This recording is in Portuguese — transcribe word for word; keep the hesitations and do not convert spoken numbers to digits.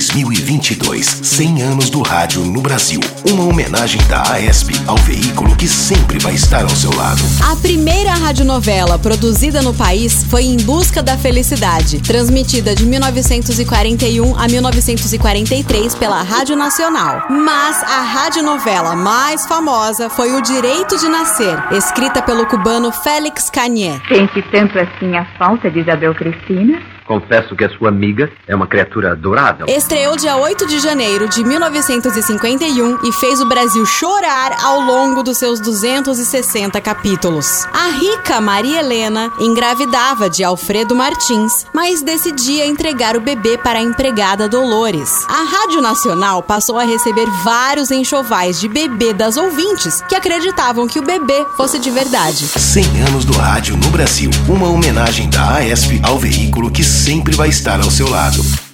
dois mil e vinte e dois, cem anos do rádio no Brasil. Uma homenagem da A E S P ao veículo que sempre vai estar ao seu lado. A primeira radionovela produzida no país foi Em Busca da Felicidade, transmitida de mil novecentos e quarenta e um a mil novecentos e quarenta e três pela Rádio Nacional. Mas a radionovela mais famosa foi O Direito de Nascer, escrita pelo cubano Félix Cañé. Sente tanto assim a falta de Isabel Cristina? Confesso que a sua amiga é uma criatura adorável. Estreou dia oito de janeiro de mil novecentos e cinquenta e um e fez o Brasil chorar ao longo dos seus duzentos e sessenta capítulos. A rica Maria Helena engravidava de Alfredo Martins, mas decidia entregar o bebê para a empregada Dolores. A Rádio Nacional passou a receber vários enxovais de bebê das ouvintes que acreditavam que o bebê fosse de verdade. cem anos do rádio no Brasil. Uma homenagem da A E S P ao veículo que sempre vai estar ao seu lado.